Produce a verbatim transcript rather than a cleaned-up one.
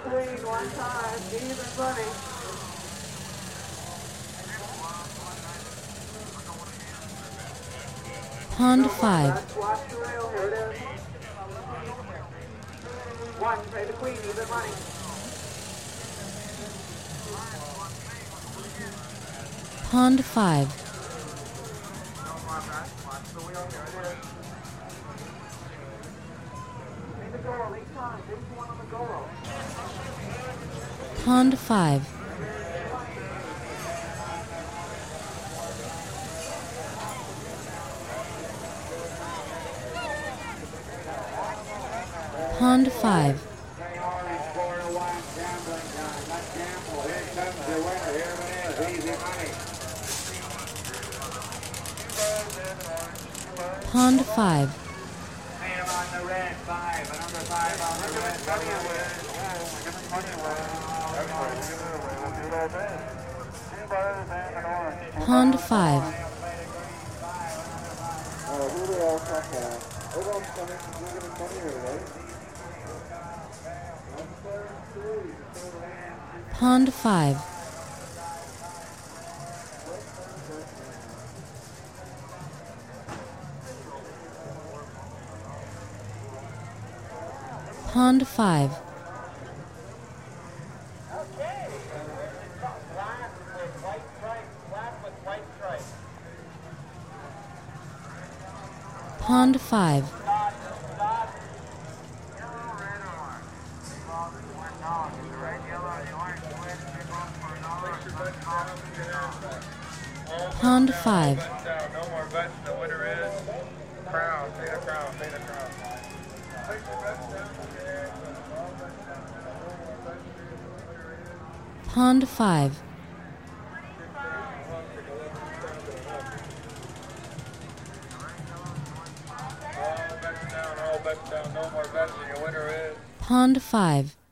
queen one time, even money. Pond five. Watch the rail, here it is. One, pay the queen, even money. Pond five. Watch the wheel, here it is. Pay the goal each time, big one on the goal. Pond five. Pond five. Pond five. Pond five. Pond five. Pond five. Pond five. Pond five. No more bets. The winner is Crown. Pay the Crown. Pay the Crown. Pond five. All bets down. All bets down. No more bets. The winner is Pond five.